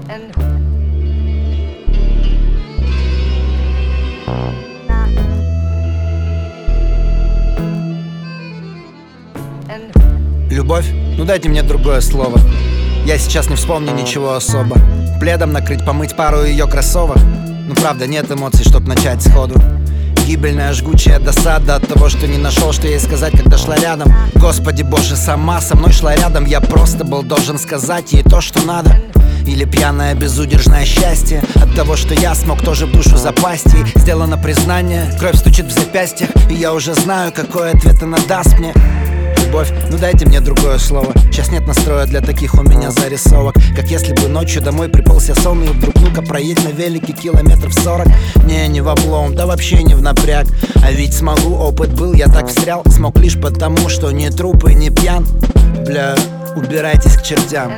Любовь? Ну дайте мне другое слово. Я сейчас не вспомню ничего особо. Пледом накрыть, помыть пару ее кроссовок. Ну правда, нет эмоций, чтоб начать сходу. Гибельная жгучая досада от того, что не нашел, что ей сказать, когда шла рядом. Господи боже, сама со мной шла рядом. Я просто был должен сказать ей то, что надо. Или пьяное безудержное счастье от того, что я смог тоже в душу запасть. Ей сделано признание, кровь стучит в запястьях, и я уже знаю, какой ответ она даст мне. Любовь, ну дайте мне другое слово. Сейчас нет настроя для таких у меня зарисовок. Как если бы ночью домой приполз я сонный, и вдруг ну-ка проедь на велике километров 40. Не в облом, да вообще не в напряг. А ведь смогу, опыт был, я так встрял. Смог лишь потому, что не труп и не пьян. Бля, убирайтесь к чертям.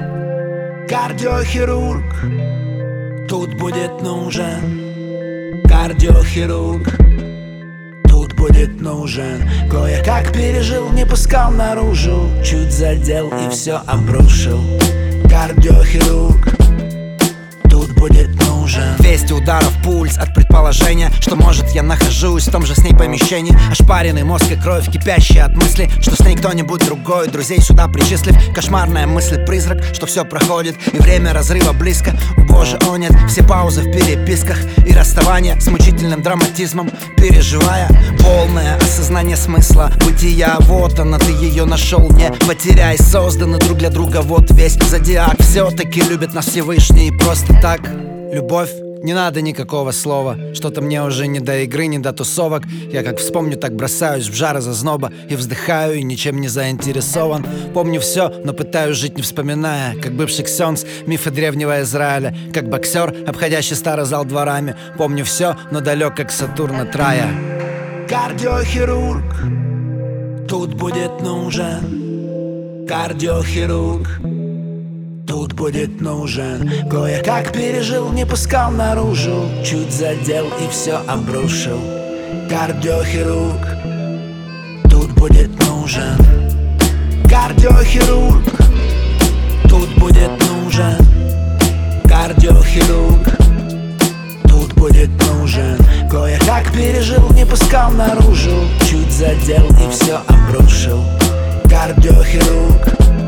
Кардиохирург тут будет нужен. Кардиохирург тут будет нужен. Кое-как пережил, не пускал наружу. Чуть задел и все обрушил. Кардиохирург тут будет нужен. 200 ударов пульс от предположения, что может я нахожусь в том же с ней помещении. Ошпаренный мозг и кровь, кипящая от мысли, что с ней кто-нибудь другой, друзей сюда причислив. Кошмарная мысль-призрак, что все проходит и время разрыва близко. О боже, о нет, все паузы в переписках и расставание с мучительным драматизмом. Переживая полное осознание смысла бытия. Вот она, ты ее нашел, не потеряй. Созданы друг для друга, вот весь зодиак. Все-таки любит нас Всевышний и просто так. Любовь, не надо никакого слова. Что-то мне уже не до игры, не до тусовок. Я как вспомню, так бросаюсь в жар из озноба. И вздыхаю, и ничем не заинтересован. Помню все, но пытаюсь жить не вспоминая. Как бывший ксенц, мифы древнего Израиля. Как боксер, обходящий старый зал дворами. Помню все, но далек как Сатурн от рая. Кардиохирург тут будет нужен. Кардиохирург тут будет нужен. Кое-как пережил, не пускал наружу. Чуть задел и все обрушил. Кардиохирург тут будет нужен. Кардиохирург тут будет нужен. Кардиохирург тут будет нужен. Кое-как пережил, не пускал наружу. Чуть задел и все обрушил. Кардиохирург